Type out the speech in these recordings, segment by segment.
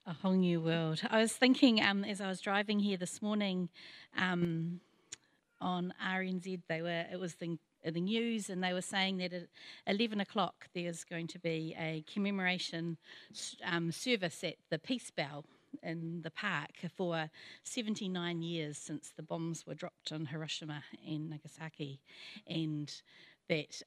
A whole new world. I was thinking as I was driving here this morning on RNZ, it was the news, and they were saying that at 11 o'clock there's going to be a commemoration service at the Peace Bell in the park for 79 years since the bombs were dropped on Hiroshima and Nagasaki, and that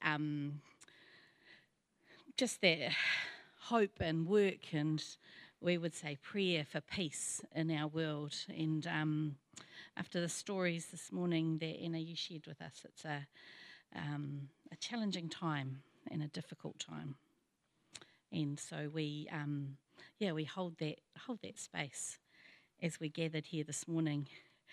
just that hope and work and we would say prayer for peace in our world. And after the stories this morning that Anna you shared with us, it's a challenging time and a difficult time. And so we hold that space as we gathered here this morning.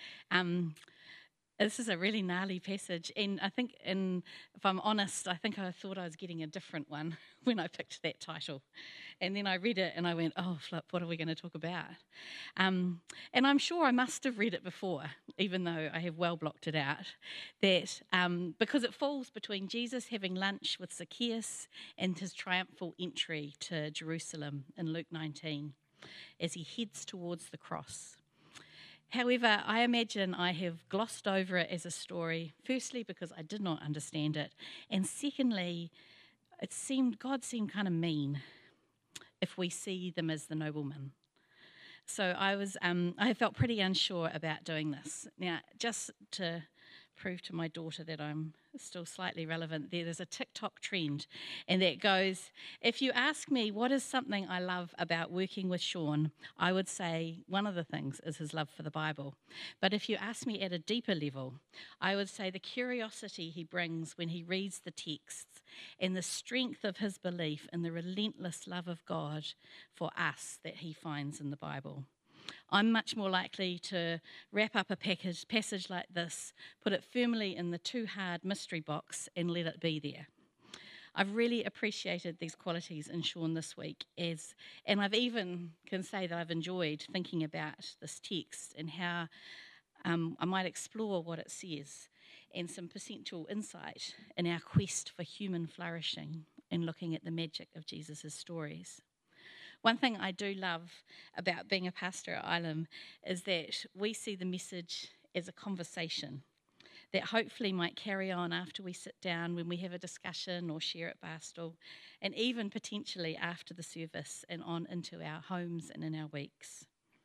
This is a really gnarly passage, and I think, if I'm honest, I think I thought I was getting a different one when I picked that title. And then I read it and I went, oh, flip, what are we going to talk about? And I'm sure I must have read it before, even though I have well blocked it out, that because it falls between Jesus having lunch with Zacchaeus and his triumphal entry to Jerusalem in Luke 19 as he heads towards the cross. However, I imagine I have glossed over it as a story, firstly because I did not understand it, and secondly, God seemed kind of mean if we see them as the noblemen. So I felt pretty unsure about doing this. Now, just to prove to my daughter that I'm still slightly relevant, there's a TikTok trend, and that goes, if you ask me what is something I love about working with Sean, I would say one of the things is his love for the Bible. But if you ask me at a deeper level, I would say the curiosity he brings when he reads the texts and the strength of his belief in the relentless love of God for us that he finds in the Bible. I'm much more likely to wrap up a passage like this, put it firmly in the too hard mystery box, and let it be there. I've really appreciated these qualities in Sean this week, and I've even can say that I've enjoyed thinking about this text and how I might explore what it says and some potential insight in our quest for human flourishing and looking at the magic of Jesus' stories. One thing I do love about being a pastor at Ilam is that we see the message as a conversation that hopefully might carry on after we sit down when we have a discussion or share at Barstool, and even potentially after the service and on into our homes and in our weeks.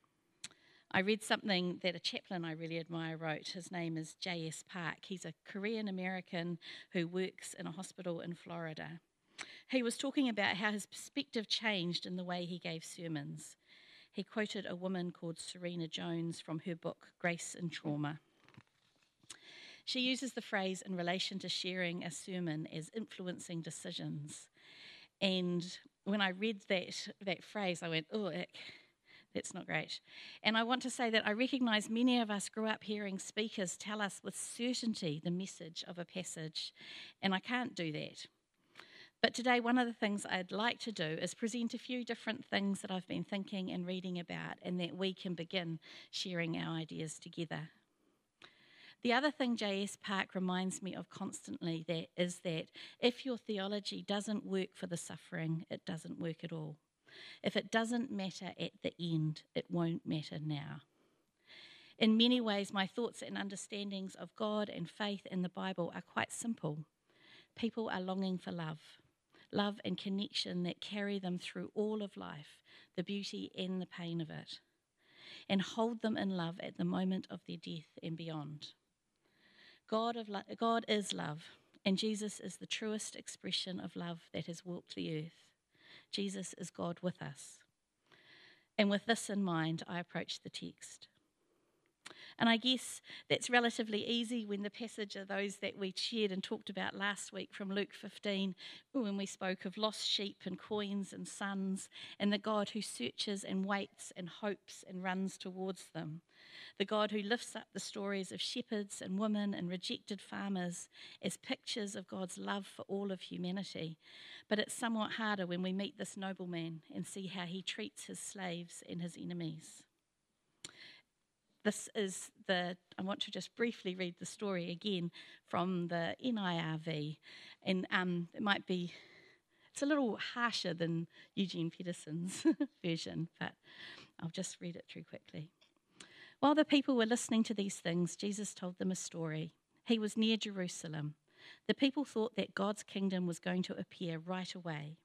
I read something that a chaplain I really admire wrote. His name is J.S. Park. He's a Korean American who works in a hospital in Florida. He was talking about how his perspective changed in the way he gave sermons. He quoted a woman called Serena Jones from her book, Grace in Trauma. She uses the phrase in relation to sharing a sermon as influencing decisions. And when I read that phrase, I went, oh, ick, that's not great. And I want to say that I recognise many of us grew up hearing speakers tell us with certainty the message of a passage, and I can't do that. But today, one of the things I'd like to do is present a few different things that I've been thinking and reading about, and that we can begin sharing our ideas together. The other thing J.S. Park reminds me of constantly is that if your theology doesn't work for the suffering, it doesn't work at all. If it doesn't matter at the end, it won't matter now. In many ways, my thoughts and understandings of God and faith in the Bible are quite simple. People are longing for love and connection that carry them through all of life, the beauty and the pain of it, and hold them in love at the moment of their death and beyond. God is love, and Jesus is the truest expression of love that has walked the earth. Jesus is God with us. And with this in mind, I approach the text. And I guess that's relatively easy when the passage are those that we shared and talked about last week from Luke 15, when we spoke of lost sheep and coins and sons, and the God who searches and waits and hopes and runs towards them. The God who lifts up the stories of shepherds and women and rejected farmers as pictures of God's love for all of humanity. But it's somewhat harder when we meet this nobleman and see how he treats his slaves and his enemies. I want to just briefly read the story again from the NIRV, and it's a little harsher than Eugene Peterson's version, but I'll just read it through quickly. While the people were listening to these things, Jesus told them a story. He was near Jerusalem. The people thought that God's kingdom was going to appear right away.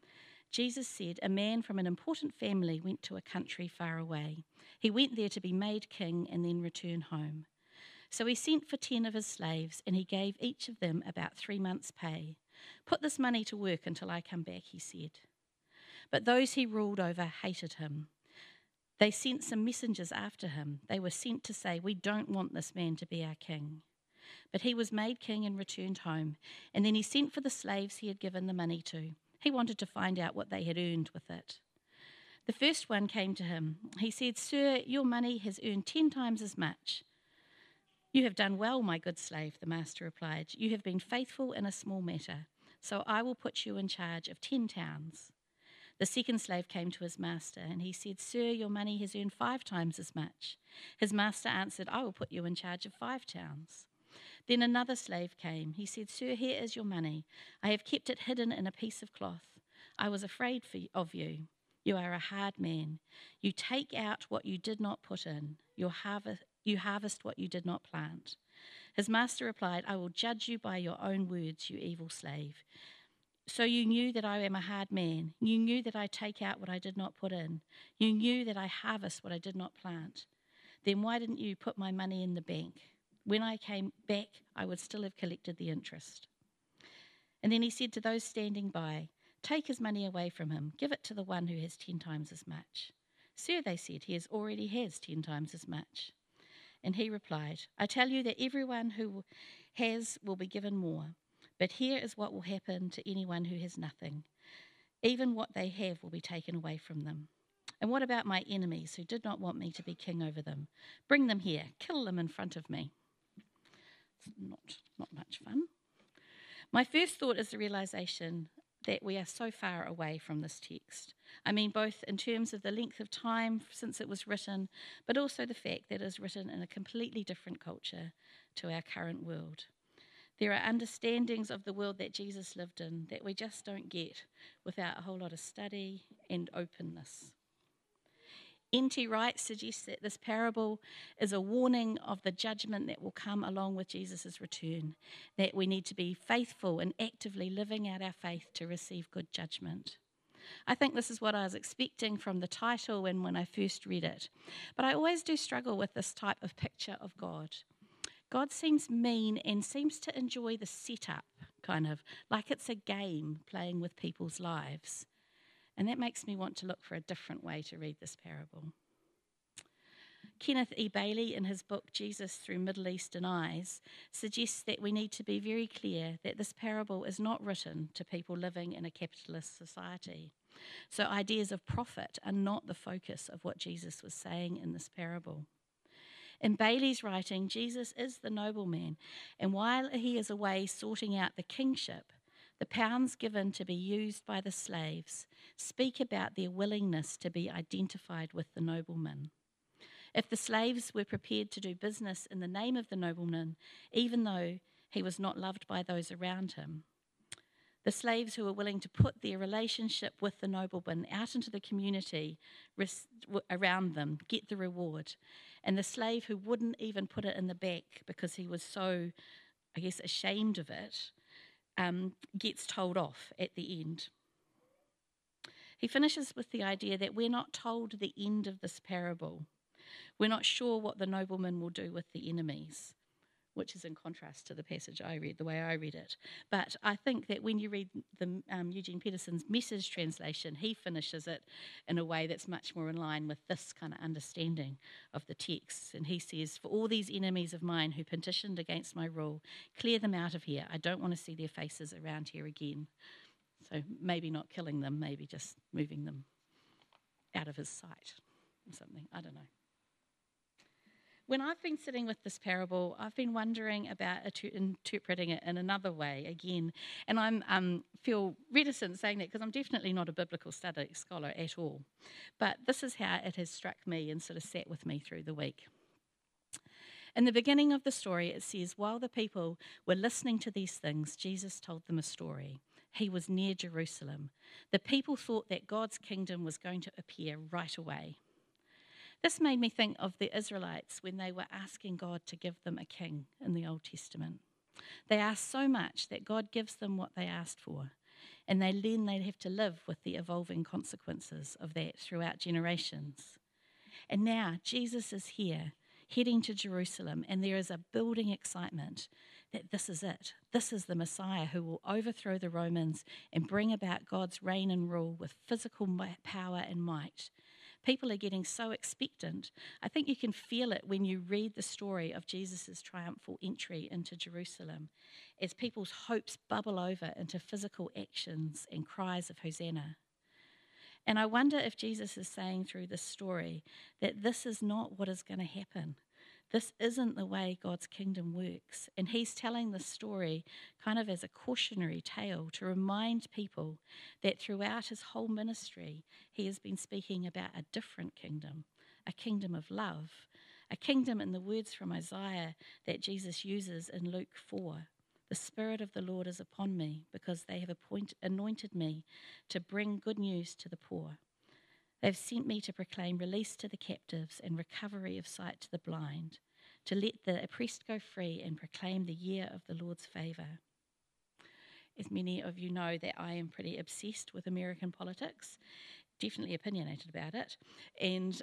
Jesus said, a man from an important family went to a country far away. He went there to be made king and then return home. So he sent for 10 of his slaves, and he gave each of them about 3 months' pay. Put this money to work until I come back, he said. But those he ruled over hated him. They sent some messengers after him. They were sent to say, we don't want this man to be our king. But he was made king and returned home, and then he sent for the slaves he had given the money to. He wanted to find out what they had earned with it. The first one came to him. He said, Sir, your money has earned 10 times as much. You have done well, my good slave, the master replied. You have been faithful in a small matter, so I will put you in charge of 10 towns. The second slave came to his master, and he said, Sir, your money has earned 5 times as much. His master answered, I will put you in charge of 5 towns. Then another slave came. He said, Sir, here is your money. I have kept it hidden in a piece of cloth. I was afraid of you. You are a hard man. You take out what you did not put in. You harvest what you did not plant. His master replied, I will judge you by your own words, you evil slave. So you knew that I am a hard man. You knew that I take out what I did not put in. You knew that I harvest what I did not plant. Then why didn't you put my money in the bank? When I came back, I would still have collected the interest. And then he said to those standing by, take his money away from him. Give it to the one who has 10 times as much. Sir, they said, he already has 10 times as much. And he replied, I tell you that everyone who has will be given more. But here is what will happen to anyone who has nothing. Even what they have will be taken away from them. And what about my enemies who did not want me to be king over them? Bring them here. Kill them in front of me. It's not much fun. My first thought is the realization that we are so far away from this text. I mean, both in terms of the length of time since it was written, but also the fact that it is written in a completely different culture to our current world. There are understandings of the world that Jesus lived in that we just don't get without a whole lot of study and openness. N.T. Wright suggests that this parable is a warning of the judgment that will come along with Jesus' return, that we need to be faithful and actively living out our faith to receive good judgment. I think this is what I was expecting from the title and when I first read it. But I always do struggle with this type of picture of God. God seems mean and seems to enjoy the setup, kind of, like it's a game playing with people's lives. And that makes me want to look for a different way to read this parable. Kenneth E. Bailey, in his book Jesus Through Middle Eastern Eyes, suggests that we need to be very clear that this parable is not written to people living in a capitalist society. So ideas of profit are not the focus of what Jesus was saying in this parable. In Bailey's writing, Jesus is the nobleman, and while he is away sorting out the kingship, the pounds given to be used by the slaves speak about their willingness to be identified with the nobleman. If the slaves were prepared to do business in the name of the nobleman, even though he was not loved by those around him, the slaves who were willing to put their relationship with the nobleman out into the community around them get the reward. And the slave who wouldn't even put it in the bank because he was so, ashamed of it, gets told off at the end. He finishes with the idea that we're not told the end of this parable. We're not sure what the nobleman will do with the enemies, which is in contrast to the passage I read, the way I read it. But I think that when you read the Eugene Peterson's Message translation, he finishes it in a way that's much more in line with this kind of understanding of the text. And he says, for all these enemies of mine who petitioned against my rule, clear them out of here. I don't want to see their faces around here again. So maybe not killing them, maybe just moving them out of his sight or something. I don't know. When I've been sitting with this parable, I've been wondering about interpreting it in another way again. And I feel reticent saying that because I'm definitely not a biblical scholar at all. But this is how it has struck me and sort of sat with me through the week. In the beginning of the story, it says, while the people were listening to these things, Jesus told them a story. He was near Jerusalem. The people thought that God's kingdom was going to appear right away. This made me think of the Israelites when they were asking God to give them a king in the Old Testament. They asked so much that God gives them what they asked for, and then they'd have to live with the evolving consequences of that throughout generations. And now Jesus is here, heading to Jerusalem, and there is a building excitement that this is it. This is the Messiah who will overthrow the Romans and bring about God's reign and rule with physical power and might. People are getting so expectant. I think you can feel it when you read the story of Jesus' triumphal entry into Jerusalem, as people's hopes bubble over into physical actions and cries of Hosanna. And I wonder if Jesus is saying through this story that this is not what is going to happen. This isn't the way God's kingdom works. And he's telling this story kind of as a cautionary tale to remind people that throughout his whole ministry, he has been speaking about a different kingdom, a kingdom of love, a kingdom in the words from Isaiah that Jesus uses in Luke 4. The Spirit of the Lord is upon me because they have anointed me to bring good news to the poor. They've sent me to proclaim release to the captives and recovery of sight to the blind, to let the oppressed go free and proclaim the year of the Lord's favour. As many of you know, that I am pretty obsessed with American politics, definitely opinionated about it, and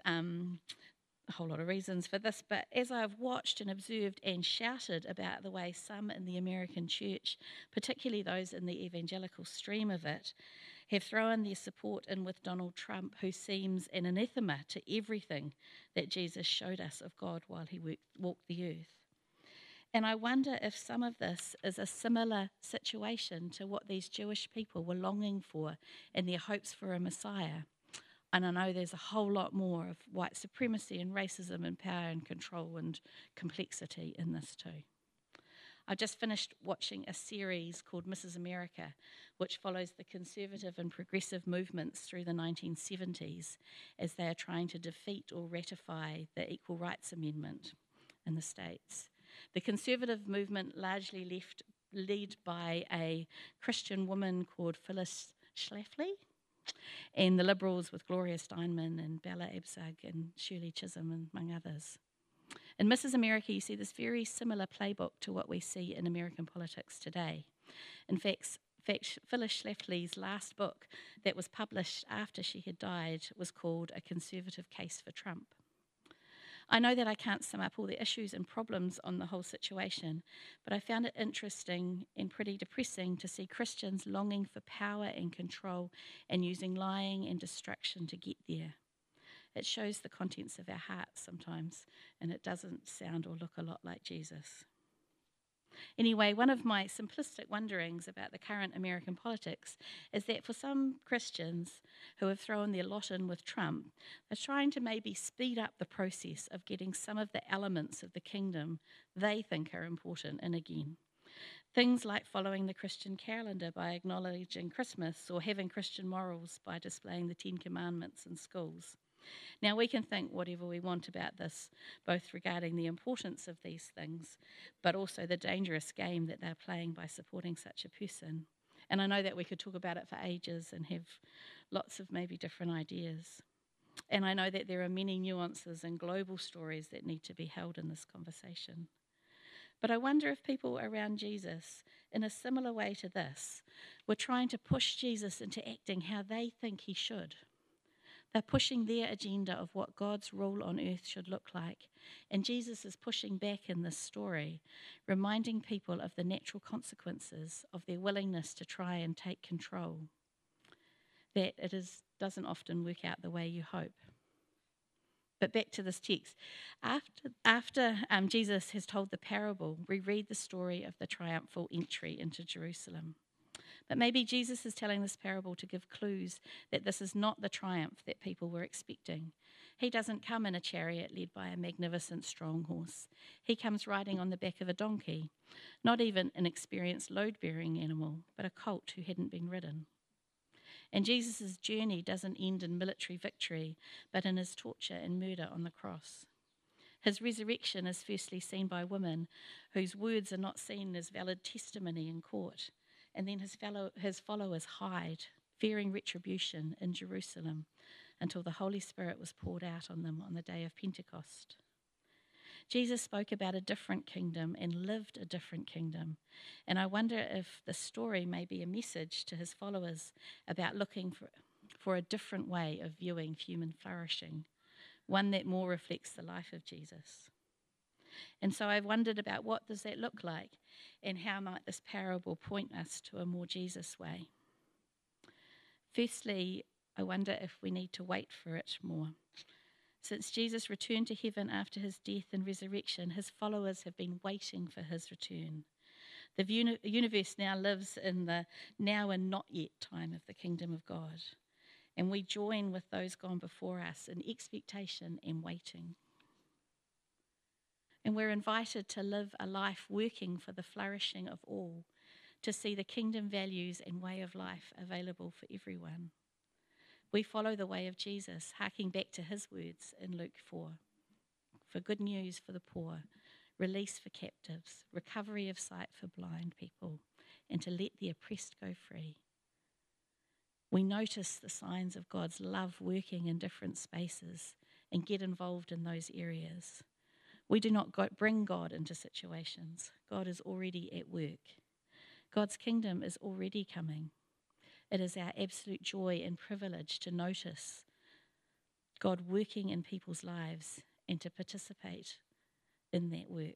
a whole lot of reasons for this, but as I've watched and observed and shouted about the way some in the American church, particularly those in the evangelical stream of it, have thrown their support in with Donald Trump, who seems an anathema to everything that Jesus showed us of God while he walked the earth. And I wonder if some of this is a similar situation to what these Jewish people were longing for in their hopes for a Messiah. And I know there's a whole lot more of white supremacy and racism and power and control and complexity in this too. I just finished watching a series called Mrs. America, which follows the conservative and progressive movements through the 1970s as they are trying to defeat or ratify the Equal Rights Amendment in the States. The conservative movement largely led by a Christian woman called Phyllis Schlafly, and the Liberals with Gloria Steinem and Bella Abzug and Shirley Chisholm, among others. In Mrs. America, you see this very similar playbook to what we see in American politics today. In fact, Phyllis Schlafly's last book that was published after she had died was called A Conservative Case for Trump. I know that I can't sum up all the issues and problems on the whole situation, but I found it interesting and pretty depressing to see Christians longing for power and control and using lying and destruction to get there. It shows the contents of our hearts sometimes, and it doesn't sound or look a lot like Jesus. Anyway, one of my simplistic wonderings about the current American politics is that for some Christians who have thrown their lot in with Trump, they're trying to maybe speed up the process of getting some of the elements of the kingdom they think are important in again. Things like following the Christian calendar by acknowledging Christmas, or having Christian morals by displaying the 10 Commandments in schools. Now, we can think whatever we want about this, both regarding the importance of these things, but also the dangerous game that they're playing by supporting such a person. And I know that we could talk about it for ages and have lots of maybe different ideas. And I know that there are many nuances and global stories that need to be held in this conversation. But I wonder if people around Jesus, in a similar way to this, were trying to push Jesus into acting how they think he should. They're pushing their agenda of what God's rule on earth should look like. And Jesus is pushing back in this story, reminding people of the natural consequences of their willingness to try and take control. That it doesn't often work out the way you hope. But back to this text. After Jesus has told the parable, we read the story of the triumphal entry into Jerusalem. But maybe Jesus is telling this parable to give clues that this is not the triumph that people were expecting. He doesn't come in a chariot led by a magnificent strong horse. He comes riding on the back of a donkey, not even an experienced load-bearing animal, but a colt who hadn't been ridden. And Jesus' journey doesn't end in military victory, but in his torture and murder on the cross. His resurrection is firstly seen by women whose words are not seen as valid testimony in court. And then his followers hide, fearing retribution in Jerusalem, until the Holy Spirit was poured out on them on the day of Pentecost. Jesus spoke about a different kingdom and lived a different kingdom. And I wonder if the story may be a message to his followers about looking for a different way of viewing human flourishing, one that more reflects the life of Jesus. And so I've wondered about what does that look like and how might this parable point us to a more Jesus way. Firstly, I wonder if we need to wait for it more. Since Jesus returned to heaven after his death and resurrection, his followers have been waiting for his return. The universe now lives in the now and not yet time of the kingdom of God. And we join with those gone before us in expectation and waiting. And we're invited to live a life working for the flourishing of all, to see the kingdom values and way of life available for everyone. We follow the way of Jesus, harking back to his words in Luke 4, for good news for the poor, release for captives, recovery of sight for blind people, and to let the oppressed go free. We notice the signs of God's love working in different spaces and get involved in those areas. We do not bring God into situations. God is already at work. God's kingdom is already coming. It is our absolute joy and privilege to notice God working in people's lives and to participate in that work.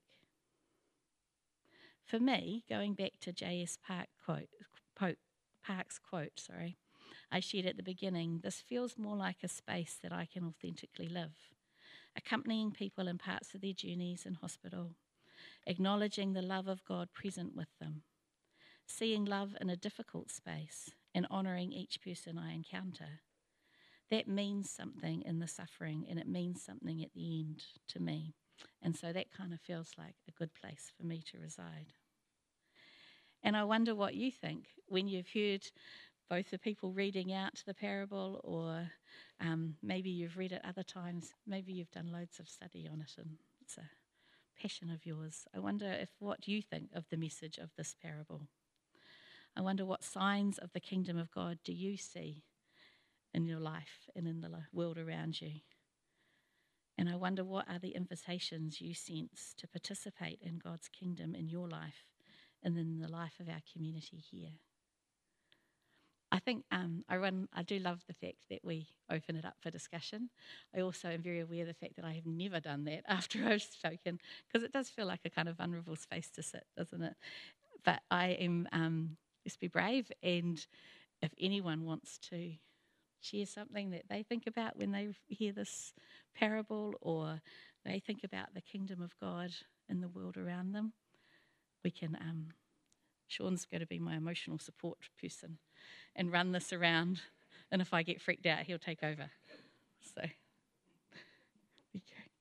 For me, going back to J.S. Park's quote, I shared at the beginning, this feels more like a space that I can authentically live, accompanying people in parts of their journeys in hospital, acknowledging the love of God present with them, seeing love in a difficult space, and honouring each person I encounter. That means something in the suffering, and it means something at the end to me. And so that kind of feels like a good place for me to reside. And I wonder what you think when you've heard both the people reading out the parable, or maybe you've read it other times, maybe you've done loads of study on it and it's a passion of yours. I wonder what you think of the message of this parable. I wonder what signs of the kingdom of God do you see in your life and in the world around you. And I wonder what are the invitations you sense to participate in God's kingdom in your life and in the life of our community here. I think I do love the fact that we open it up for discussion. I also am very aware of the fact that I have never done that after I've spoken, because it does feel like a kind of vulnerable space to sit, doesn't it? But I am, just be brave, and if anyone wants to share something that they think about when they hear this parable, or they think about the kingdom of God in the world around them, we can, Sean's going to be my emotional support person and run this around, and if I get freaked out, he'll take over. So, okay.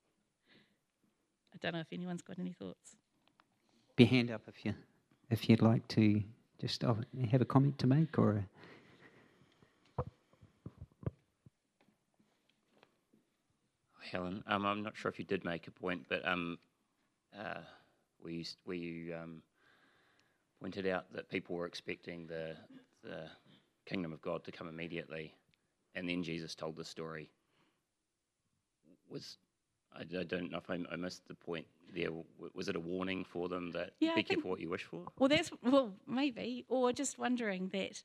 I don't know if anyone's got any thoughts. Be hand up if you'd like to just have a comment to make, or Helen, I'm not sure if you did make a point, but where you pointed out that people were expecting the kingdom of God to come immediately, and then Jesus told the story. I don't know if I missed the point there. Was it a warning for them that be careful what you wish for? Well, maybe, or just wondering that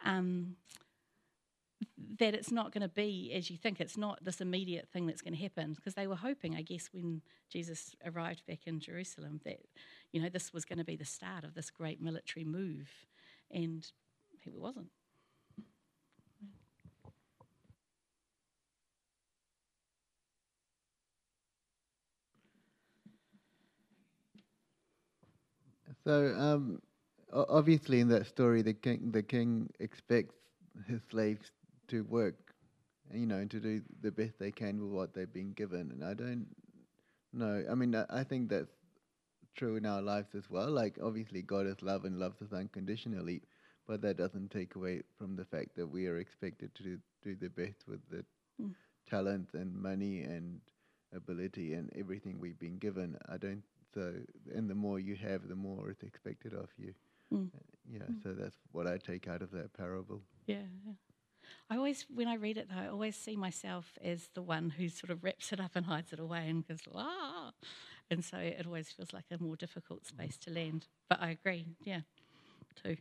that it's not going to be as you think. It's not this immediate thing that's going to happen, because they were hoping, I guess, when Jesus arrived back in Jerusalem, that this was going to be the start of this great military move, and it wasn't. So obviously in that story, the king expects his slaves to work, and to do the best they can with what they've been given. And I don't know. I mean, I think that's true in our lives as well. Like, obviously God is love and loves us unconditionally, but that doesn't take away from the fact that we are expected to do the best with the talent and money and ability and everything we've been given. And the more you have, the more it's expected of you. So that's what I take out of that parable. Yeah. I always, when I read it though, I always see myself as the one who sort of wraps it up and hides it away and goes, ah. And so it always feels like a more difficult space to land. But I agree, yeah, too.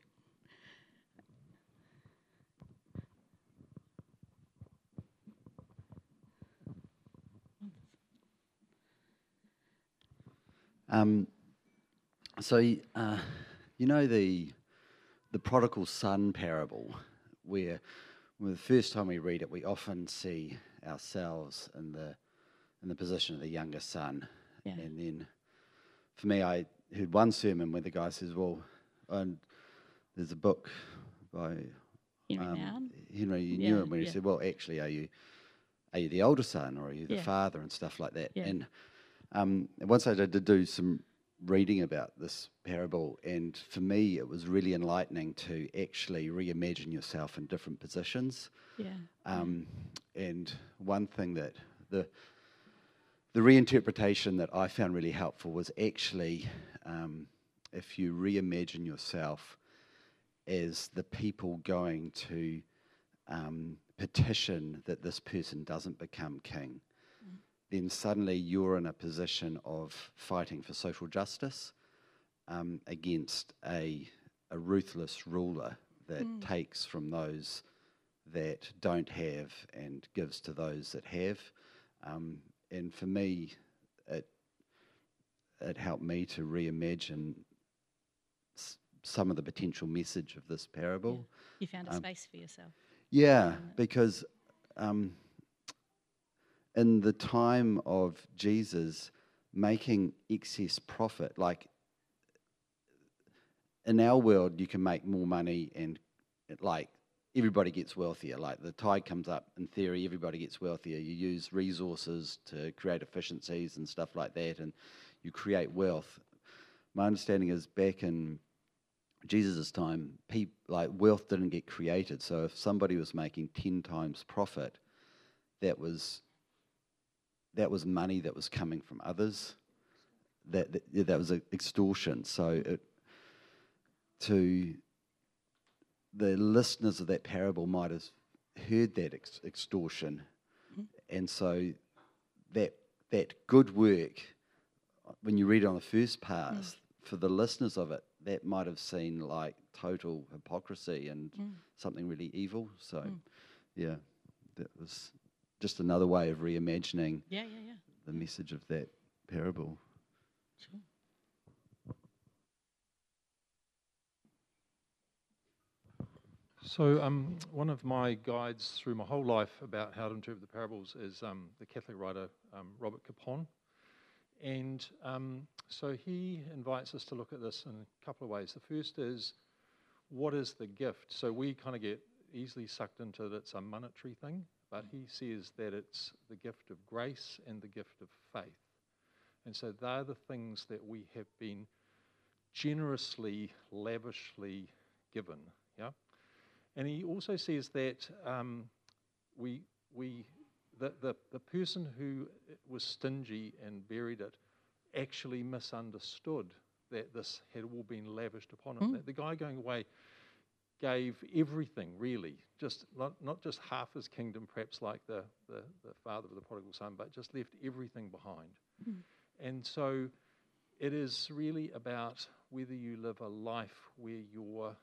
So you know the prodigal son parable, where the first time we read it, we often see ourselves in the position of the younger son. Yeah. And then, for me, I heard one sermon where the guy says, "Well, there's a book by Henry Nouwen. Henry Yeah, Nouwen where he yeah. said, well, actually, are you the older son or are you the Yeah. father and stuff like that?" Yeah. And once I did do some reading about this parable, and for me, it was really enlightening to actually reimagine yourself in different positions. Yeah. And one thing that the reinterpretation that I found really helpful was actually if you reimagine yourself as the people going to petition that this person doesn't become king, then suddenly you're in a position of fighting for social justice against a ruthless ruler that takes from those that don't have and gives to those that have. And for me, it helped me to reimagine some of the potential message of this parable. Yeah. You found a space for yourself. Yeah, because in the time of Jesus, making excess profit, like in our world, you can make more money and like everybody gets wealthier. Like the tide comes up, in theory, everybody gets wealthier. You use resources to create efficiencies and stuff like that, and you create wealth. My understanding is back in Jesus' time, wealth didn't get created. So if somebody was making 10 times profit, that was money that was coming from others. That was extortion. So to the listeners of that parable might have heard that extortion, and so that good work, when you read it on the first pass, for the listeners of it, that might have seemed like total hypocrisy and something really evil. So, yeah, that was just another way of reimagining the message of that parable. Sure. So one of my guides through my whole life about how to interpret the parables is the Catholic writer Robert Capon. And so he invites us to look at this in a couple of ways. The first is, what is the gift? So we kind of get easily sucked into that it's a monetary thing, but he says that it's the gift of grace and the gift of faith. And so they're the things that we have been generously, lavishly given, yeah? And he also says that the person who was stingy and buried it actually misunderstood that this had all been lavished upon him. That the guy going away gave everything, really, just not just half his kingdom, perhaps like the father of the prodigal son, but just left everything behind. And so it is really about whether you live a life where you're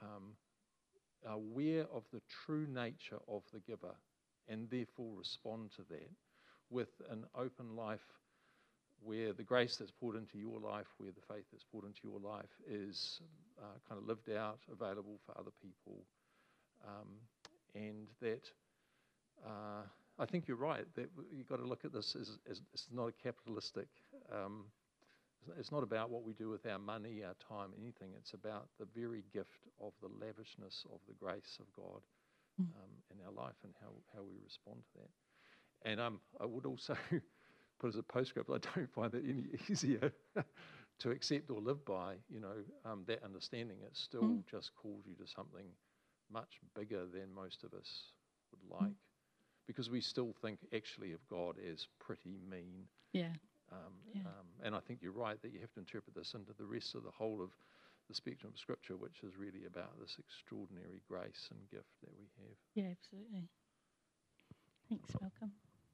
aware of the true nature of the giver and therefore respond to that with an open life where the grace that's poured into your life, where the faith that's poured into your life is kind of lived out, available for other people. And that I think you're right, that you've got to look at this as it's not a capitalistic, it's not about what we do with our money, our time, anything. It's about the very gift of the lavishness of the grace of God in our life and how we respond to that. And I would also put as a postscript, I don't find it any easier to accept or live by, that understanding. It still just calls you to something much bigger than most of us would like. Because we still think actually of God as pretty mean. Yeah. And I think you're right that you have to interpret this into the rest of the whole of the spectrum of Scripture, which is really about this extraordinary grace and gift that we have. Yeah, absolutely. Thanks, Malcolm.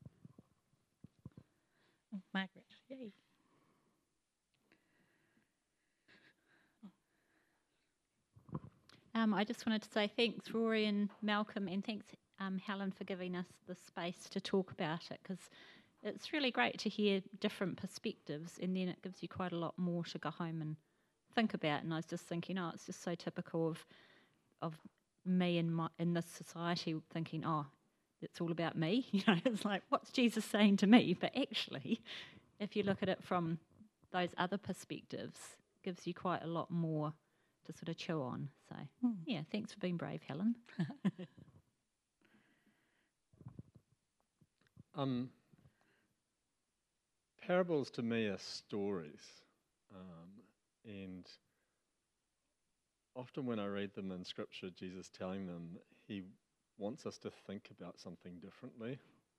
Oh, Margaret, yay. I just wanted to say thanks, Rory and Malcolm, and thanks, Helen, for giving us the space to talk about it, because it's really great to hear different perspectives, and then it gives you quite a lot more to go home and think about. And I was just thinking, it's just so typical of me in this society, thinking, it's all about me. It's like, what's Jesus saying to me? But actually, if you look at it from those other perspectives, it gives you quite a lot more to sort of chew on. So, yeah, thanks for being brave, Helen. Parables to me are stories, and often when I read them in Scripture, Jesus telling them, he wants us to think about something differently,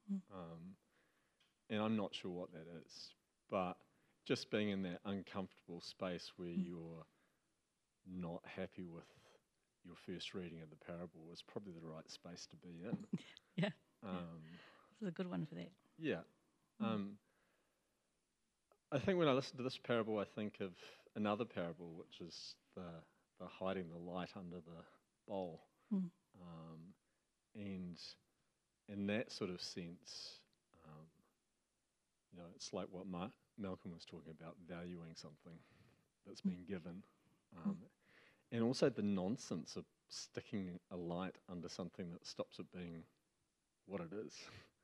and I'm not sure what that is, but just being in that uncomfortable space where you're not happy with your first reading of the parable is probably the right space to be in. Yeah. This is a good one for that. Yeah. I think when I listen to this parable, I think of another parable, which is the hiding the light under the bowl. And in that sort of sense, it's like what Malcolm was talking about, valuing something that's been given. And also the nonsense of sticking a light under something that stops it being what it is.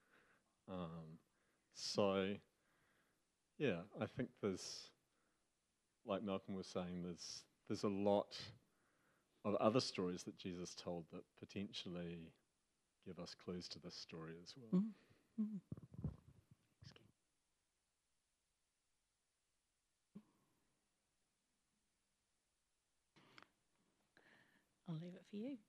So, yeah, I think there's, like Malcolm was saying, there's a lot of other stories that Jesus told that potentially give us clues to this story as well. I'll leave it for you.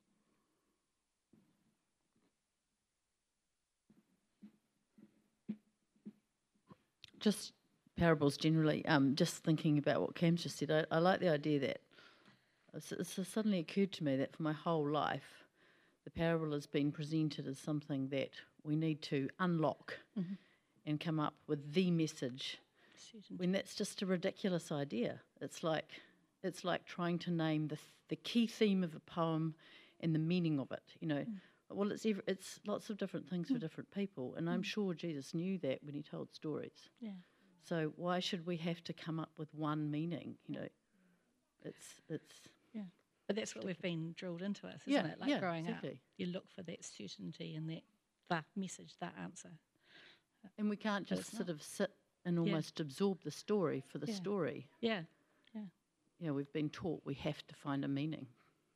Just parables generally, just thinking about what Cam's just said, I like the idea that it suddenly occurred to me that for my whole life, the parable has been presented as something that we need to unlock and come up with the message, when that's just a ridiculous idea. It's like trying to name the key theme of a poem and the meaning of it, Well, it's lots of different things for different people, and I'm sure Jesus knew that when he told stories. Yeah. So why should we have to come up with one meaning? It's yeah. But that's what we've been drilled into us, isn't it? Like growing up, you look for that certainty and that message, that answer. And we can't just sort of sit and almost absorb the story for the story. Yeah. Yeah, we've been taught we have to find a meaning.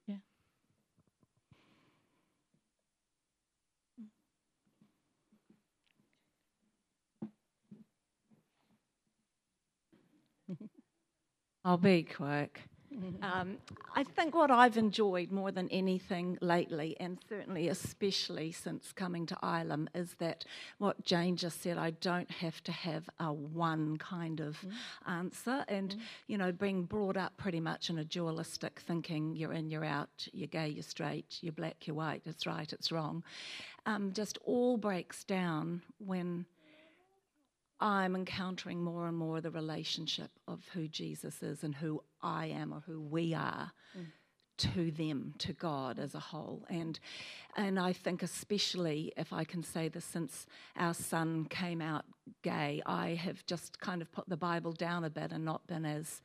I'll be quick. I think what I've enjoyed more than anything lately, and certainly especially since coming to Ilam, is that what Jane just said, I don't have to have a one kind of answer. And, being brought up pretty much in a dualistic thinking, you're in, you're out, you're gay, you're straight, you're black, you're white, it's right, it's wrong, just all breaks down when I'm encountering more and more the relationship of who Jesus is and who I am or who we are to them, to God as a whole. And I think especially, if I can say this, since our son came out gay, I have just kind of put the Bible down a bit and not been as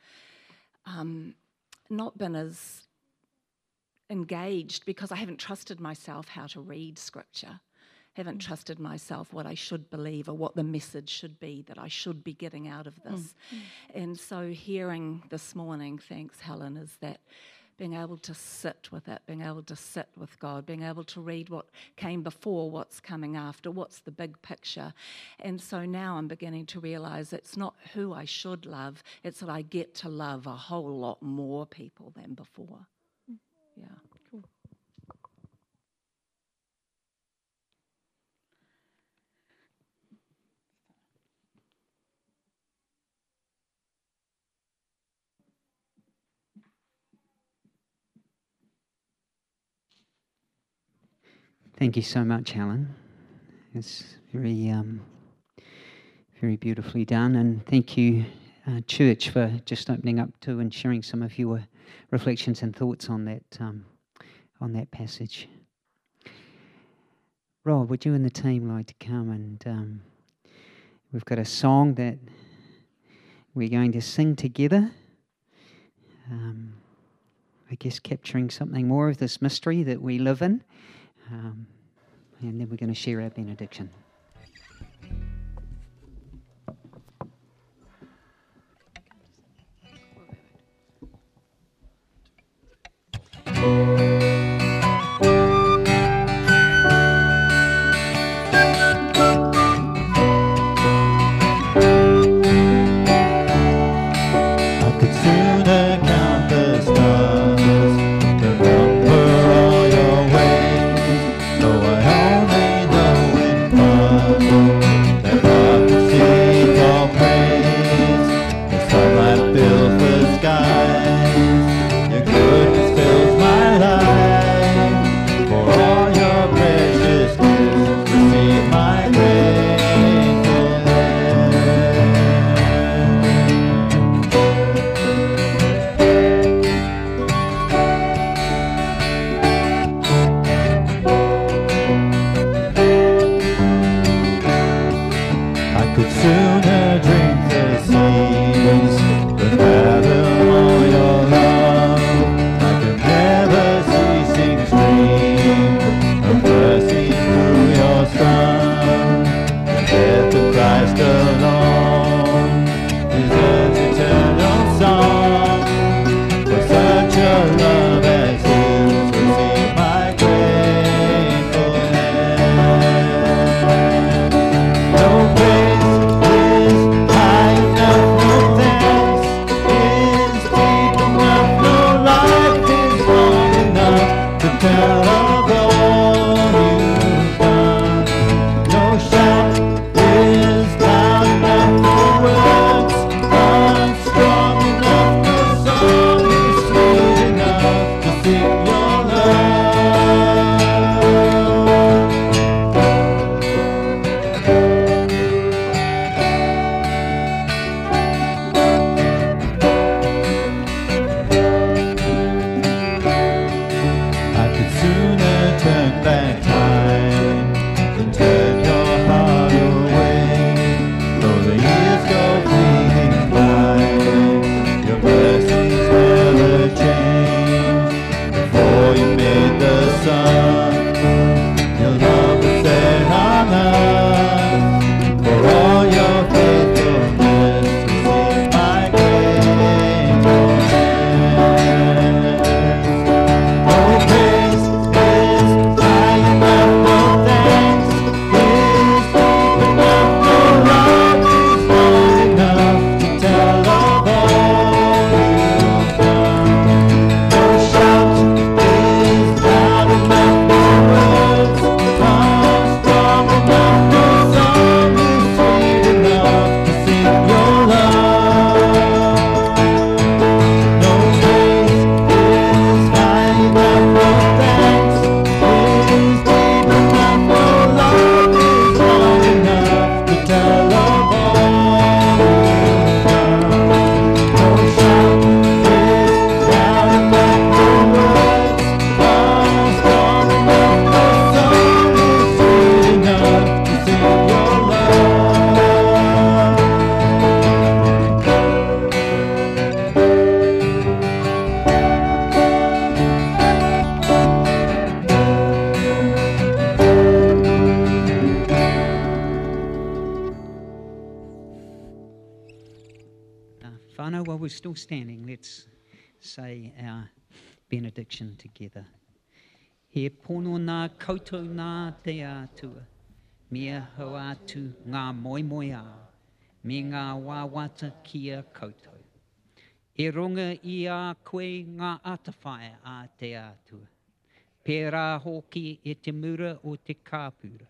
engaged, because I haven't trusted myself how to read Scripture. Haven't trusted myself what I should believe or what the message should be that I should be getting out of this. And so hearing this morning, thanks Helen, is that being able to sit with it, being able to sit with God, being able to read what came before, what's coming after, what's the big picture. And so now I'm beginning to realise it's not who I should love, it's that I get to love a whole lot more people than before. Yeah. Cool. Thank you so much, Helen. It's very, very beautifully done. And thank you, church, for just opening up to and sharing some of your reflections and thoughts on that passage. Rob, would you and the team like to come? And we've got a song that we're going to sing together. I guess capturing something more of this mystery that we live in. And then we're going to share our benediction. Whānau, while we're still standing, let's say our benediction together. He pono nā koutou nā te atua, mea hau atu ngā moimoi a, me ngā wāwata kia koutou. E runga I a koe ngā atawhai a te atua, pērā hoki e te mura o te kāpura.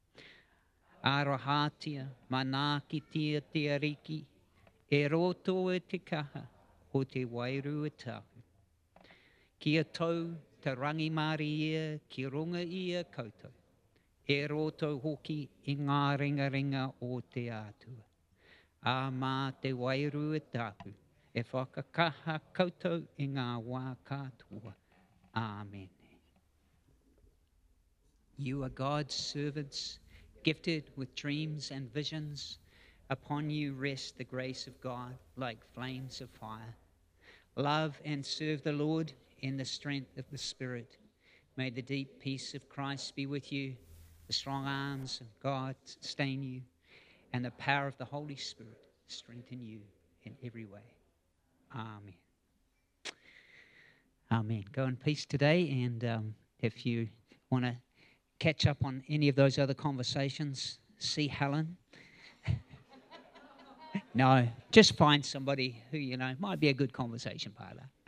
Arohatia, manaki tia te ariki, e roto e te kaha o te wairu e tahu. Kia tau te rangi mari ia ki runga ia koutou. E roto hoki I ngā ringa o te atua. A mā te wairu e tapu, e whakakaha koutou I ngā wā katoa. Amen. You are God's servants, gifted with dreams and visions. Upon you rest the grace of God like flames of fire. Love and serve the Lord in the strength of the Spirit. May the deep peace of Christ be with you, the strong arms of God sustain you, and the power of the Holy Spirit strengthen you in every way. Amen. Amen. Go in peace today, and if you want to catch up on any of those other conversations, see Helen. No, just find somebody who, might be a good conversation partner.